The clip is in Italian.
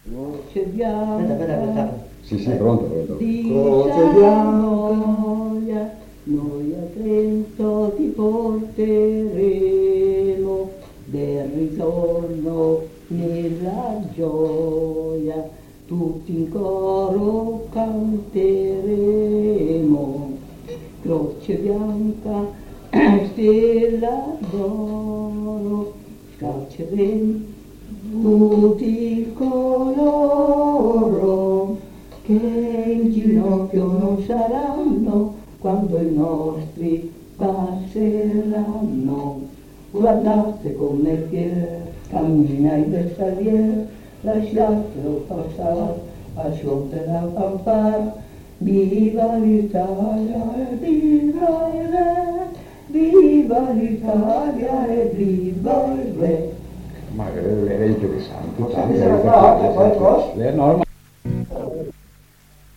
Croce bianca, Sì, pronto. di gioia, noi a Trento ti porteremo del ritorno nella gioia, tutti in coro canteremo. Croce bianca, stella d'oro, scacceremo tutti coloro che in ginocchio non saranno quando i nostri passeranno. Guardate come Pier cammina il bersagliere, lasciatelo passare, asciutta la fanfara. Viva l'Italia e viva il re, viva l'Italia e viva il re. Ma è interessante, Lei è normale.